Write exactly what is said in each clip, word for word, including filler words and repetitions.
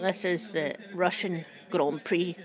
This is the Russian Grand Prix.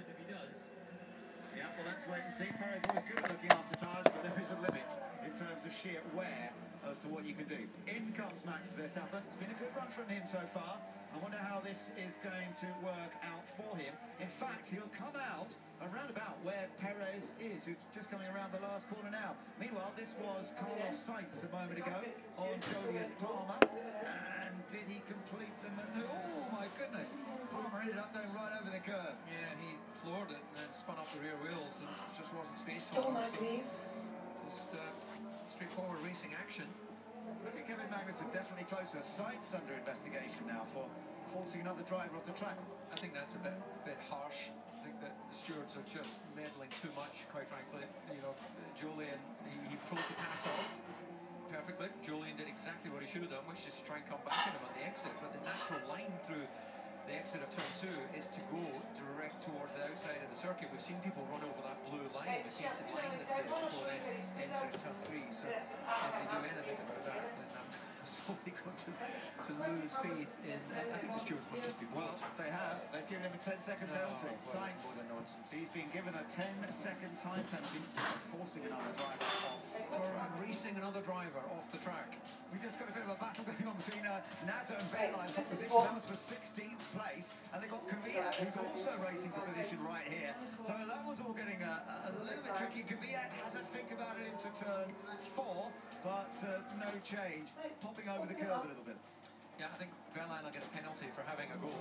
Yeah, well, let's wait and see. Perez always good at looking after tyres, but there is a limit in terms of sheer wear as to what you can do. In comes Max Verstappen. It's been a good run from him so far. I wonder how this is going to work out for him. In fact, he'll come out around about where Perez is, who's just coming around the last corner now. Meanwhile, this was Carlos Sainz a moment ago on Jolyon Palmer. And did he complete the maneuver? Oh, my goodness. Palmer ended up going right over the curb. Yeah, he floored it and then spun up the rear wheels and just wasn't space for him. So just uh, straightforward racing action. Look at Kevin Magnussen, definitely closer. Sainz under investigation now for forcing another driver off the track. I think that's a bit, a bit harsh. I think that the stewards are just meddling too much, quite frankly. You know, Jolyon, he, he pulled the pass off perfectly. Jolyon did exactly what he should have done, which is to try and come back at him on the exit. But the natural line through the exit of turn two is to go direct towards the outside of the circuit. We've seen people run over that blue line, the painted line that's there before they enter turn three. So if they do anything about that, then I'm slowly going to, to lose faith in. I think the stewards must just be Well, bored. they have. They've given him a ten second No, penalty. well, Sainz, what a nonsense. he's been given a ten second time penalty for forcing another driver off the For track. racing another driver off the track. We just got a bit of a battle going on between uh, Nazo and Bayline for position. That was for sixteenth place. And they've got Kvyat, who's also racing for position right here. So that was all getting a, a little bit tricky. Kvyat has a think about it into turn four, but uh, no change. Popping over the curve a little bit. Yeah, I think Verlaine will get a penalty for having a goal.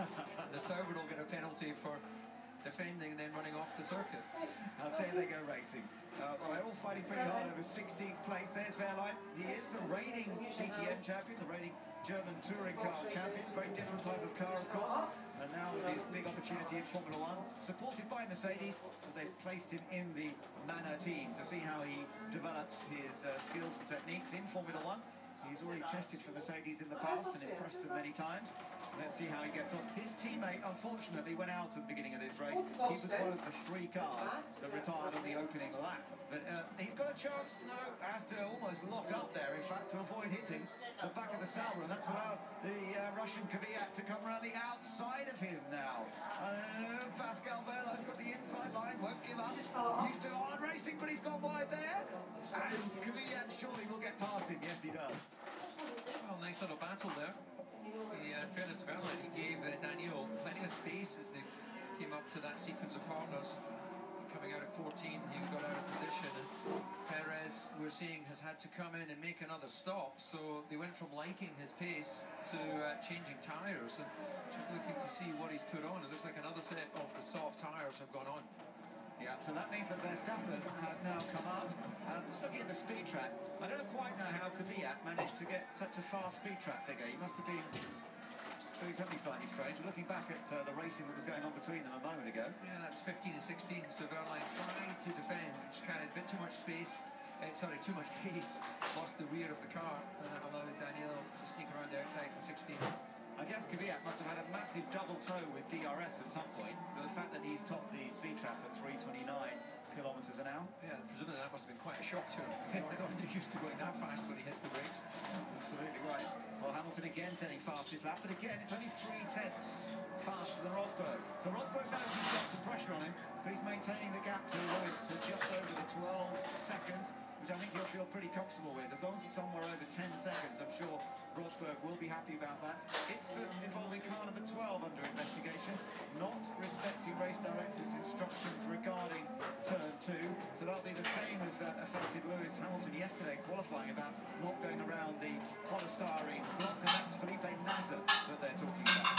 The Sauber will get a penalty for defending and then running off the circuit. Uh, there they go racing. Uh, well, they're all fighting pretty hard over sixteenth place. There's Verlaine. He is the reigning D T M champion, the reigning German touring car champion. Very different type of car, of course. And now with his big opportunity in Formula One, supported by Mercedes, but they've placed him in the Manor team to see how he develops his uh, skills and techniques in Formula One. He's already tested for Mercedes in the past and impressed them many times. Let's see how he gets on. His teammate, unfortunately, went out at the beginning of this race. He was one of the three cars that retired on the opening lap. But uh, he's got a chance now, has to almost lock up there, in fact, to avoid hitting the back of the Sauber. And that's allowed the uh, Russian Kvyat to come around the outside of him now. Uh, Pascal Verlaine's got the inside line, won't give up. Used to hard racing, but he's gone wide there. And Kvyat surely will get past him. Yes, he does. Well, nice little battle there. He, uh, in fairness to Verlaine, he gave uh, Daniel plenty of space as they came up to that sequence of corners. Coming out at fourteen, he got out of position. And Perez, we're seeing, has had to come in and make another stop. So they went from liking his pace to uh, changing tyres and just looking to see what he's put on. It looks like another set of the soft tyres have gone on. Yeah, so that means that Verstappen has now come up. And just looking at the speed track, I don't quite know how Kvyat managed to get such a fast speed track figure. He must have been doing something slightly strange. We're looking back at uh, the racing that was going on between them a moment ago. Yeah, that's fifteen and sixteen, so Verlaine trying to defend, just carried a bit too much space, uh, sorry, too much pace, lost the rear of the car, and that allowed Daniel to sneak around the outside in sixteen. I guess Kvyat must have had a massive double toe with D R S at some point, but the fact that he's topped the speed trap at three twenty-nine kilometres an hour. Yeah, presumably that must have been quite a shock to him. I don't know if they're used to going that fast when he hits the brakes. Absolutely right. Well, Hamilton again setting fastest lap, but again, it's only three tenths faster than Rosberg. So Rosberg knows he's got some pressure on him, but he's maintaining the gap to Lewis to just over the twelve seconds, which I think he'll feel pretty comfortable with. As long as it's somewhere over ten seconds, I'm sure Rosberg will be happy about that. It's involving car number twelve under investigation, not respecting race directors' instructions regarding turn two. So that'll be the same as uh, affected Lewis Hamilton yesterday qualifying about not going around the polystyrene block, and that's Felipe Nasr that they're talking about.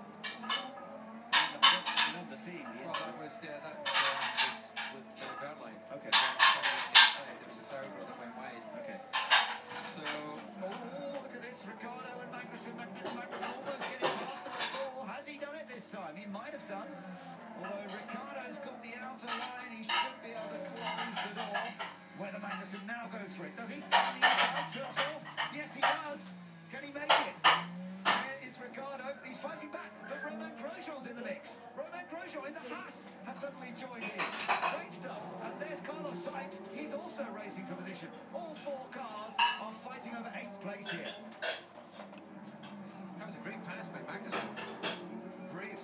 I don't remember seeing the Well, that was, yeah, that uh, was with uh, Verlaine. Okay. There was a Sauber that went wide. Okay. So, Oh, look at this, Ricciardo and Magnussen. Magnussen, Magnussen almost getting past the Red Bull. Has he done it this time? He might have done. Although Ricciardo's got the outer line, he should be able to close the door. Whether Magnussen now goes for it, does he? Yes, he does. Can he make it? Here is Ricciardo. He's fighting back, but Romain Grosjean's in the mix. Romain Grosjean in the Haas has suddenly joined in. Great stuff. And there's Carlos Sainz. He's also racing for position. All four cars are fighting over eighth place here. that was a great pass by Magnussen. Brave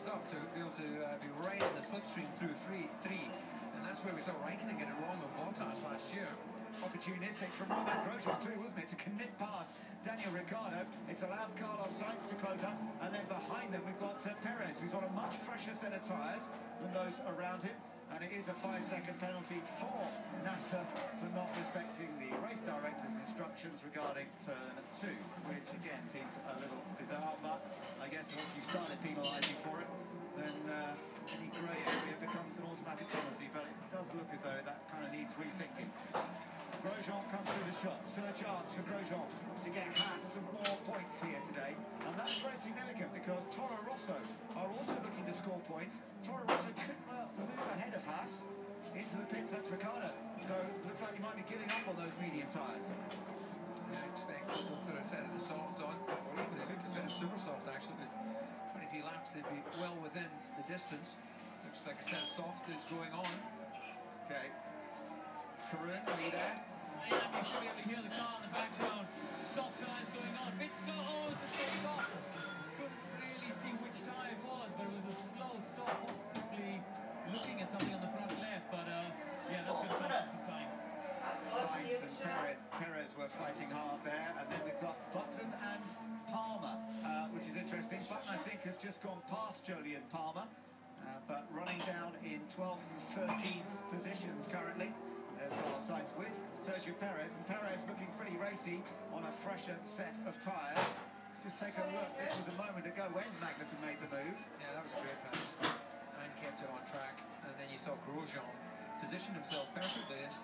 uh, be right in the slipstream through three, three. And that's where we saw Raikkonen get it wrong on Bottas last year. Opportunistic from Romain Grosjean too, wasn't it? To commit past Daniel Ricciardo. It's allowed Carlos Sainz to close up, and then behind them we've got uh, Perez, who's on a much fresher set of tyres than those around him. And it is a five-second penalty for Nasser for not respecting the race director's instructions regarding turn two, which again seems a little bizarre, but I guess once you started penalising for it, then uh, any grey area becomes an automatic penalty, but it does look as though that kind of needs rethinking. Grosjean comes through the shot, still a chance for Grosjean to get Haas some more points here today, and that's very significant because Toro Rosso are also looking to score points. Toro Rosso could well move ahead of Haas into the pits. That's Ricciardo, so looks like he might be giving up on those medium tyres. I expect people to have set it soft on, or even if it was super soft actually, but twenty-three laps they'd be well within the distance. Looks like a set of soft is going on. Okay, Karun, are you there? I am. You should be able to hear the car in the background. Soft lines going on. Bit slow. Oh, it's a slow stop. Couldn't really see which tyre it was, but it was a slow stop. Possibly looking at something on the front left, but uh, yeah, that's going to come out some time. Sainz and Perez, Perez were fighting hard there, and then we've got Button and Palmer, uh, which is interesting. Button, I think, has just gone past Jolyon Palmer, uh, but running down in twelfth and thirteenth positions currently. There's Carlos Sainz with Sergio Perez, and Perez looking pretty racy on a fresher set of tyres. Let's just take a look. This was a moment ago when Magnussen made the move. Yeah, that was a great pass. And kept it on track. And then you saw Grosjean position himself perfectly. And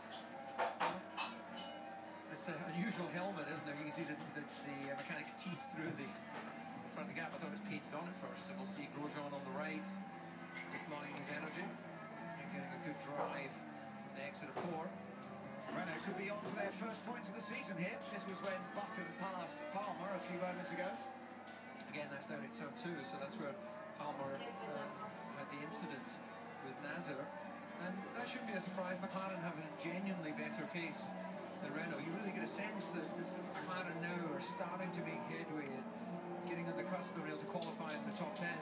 it's an unusual helmet, isn't there? You can see the, the, the uh, mechanic's teeth through the, the front of the gap. I thought it was painted on at first. And we'll see Grosjean on the right, deploying his energy and getting a good drive from the exit of four. Renault could be on for their first points of the season here. This was when Button passed Palmer a few moments ago. Again, that's down at turn two, so that's where Palmer uh, had the incident with Nasser. And that shouldn't be a surprise. McLaren have a genuinely better pace than Renault. You really get a sense that McLaren now are starting to make headway and getting on the cusp of being able to qualify in the top ten.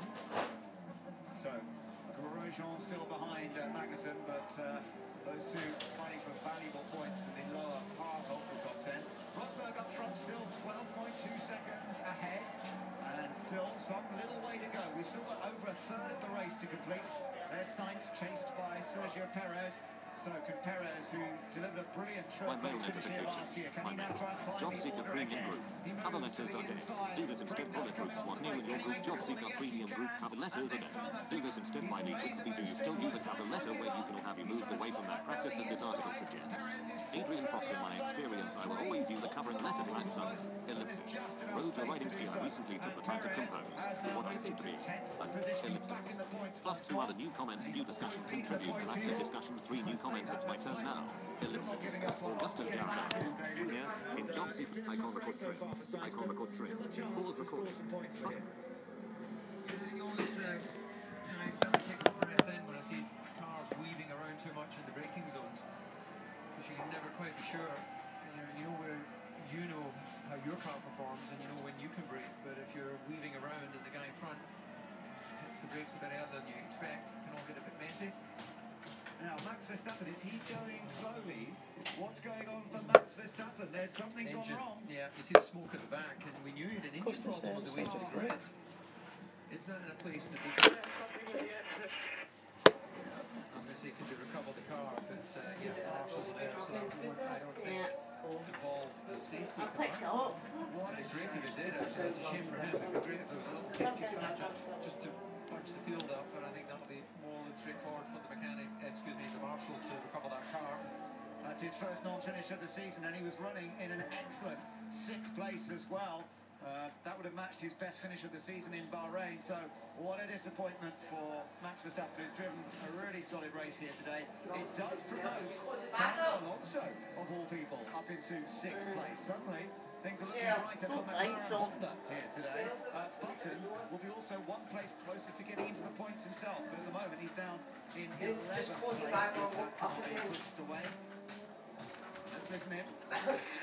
So, Grosjean still behind uh, Magnussen, but uh, those two fighting for valuable points in the lower half of the top ten. Rosberg up front, still twelve point two seconds ahead, and still some little way to go. We've still got over a third of the race to complete. There's Sainz chased by Sergio Perez. So can Perez, who delivered a brilliant third place finish here last year, can he now try and climb Job the Seeker order Premium again? Group. He moves Cover to letters the are dead. inside. Do this instead bullet groups. What's new with your group? Job Seeker Premium Group. Cover letters are dead. Do this instead by Liquidsby. Do you still use a cover letter where you can, or have you moved away from that practice as this article suggests? Adrian Foster, my experience, I will always use a covering letter to add some ellipsis. Road to riding skill I recently took the time to compose what I think to be an ellipsis. Plus two other new comments, new discussion, contribute to active discussion, three new comments, it's my turn now. Ellipsis. Augusto Garrett. Junior. In Job Seeker. Icon record trim. Icon record trim. Pause recording. Button. You always, uh, you know, it's something to take a breath in when I see cars weaving around too much in the braking zones. Because you can never quite be sure. You know, you know where you know how your car performs and you know when you can brake. But if you're weaving around and the guy in front hits the brakes a bit earlier than you expect, it can all get a bit messy. Now, Max Verstappen, is he going slowly? What's going on for Max Verstappen? There's something gone Engine. wrong. Yeah, you see the smoke at the back, and we knew he had an engine Cost us problem on the way to the themselves grid. Is that in a place that they can... I'm going to say, could they recover the car? But uh, yeah, the marshals are there, so that won't, I don't think, involve the safety car. What a great if it did, actually. It's a shame for him. It would be great if there was a little safety car just to punch the field up, but I think that'll be more than straightforward for the mechanic, excuse me, the marshals to recover that car. That's his first non-finish of the season, and he was running in an excellent sixth place as well. Uh, that would have matched his best finish of the season in Bahrain, so what a disappointment for Max Verstappen, who's driven a really solid race here today. It does promote Fernando Alonso, of all people, up into sixth place. Suddenly, things are looking Yeah, brighter for don't think McLaren so. Honda here today. Uh, Button will be also one place closer to getting into the points himself, but at the moment he's down in eleventh place. That car being pushed away. Let's listen in.